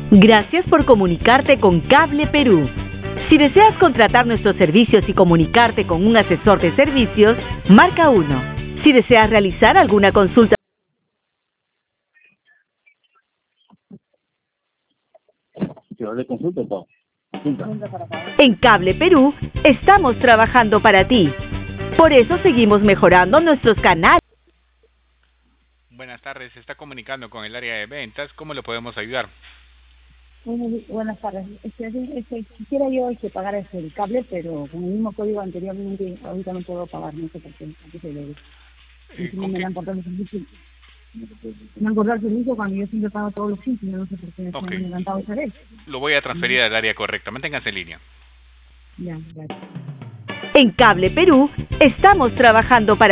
Gracias por comunicarte con Cable Perú. Si deseas contratar nuestros servicios y comunicarte con un asesor de servicios, marca 1. Si deseas realizar alguna consulta, en Cable Perú estamos trabajando para ti. Por eso seguimos mejorando nuestros canales. Buenas tardes, se está comunicando con el área de ventas. ¿Cómo lo podemos ayudar? Buenas tardes. Quisiera yo pagar el cable, pero con el mismo código anteriormente, ahorita no puedo pagar, no sé por qué. Aquí se debe. ¿Con Me qué? han cortado el servicio. Me han cortado el servicio cuando yo siempre pago todos los sitios, no sé por qué Ok, me han encantado esa vez. lo voy a transferir al área correcta. Manténganse en línea. Ya, gracias. En Cable Perú estamos trabajando para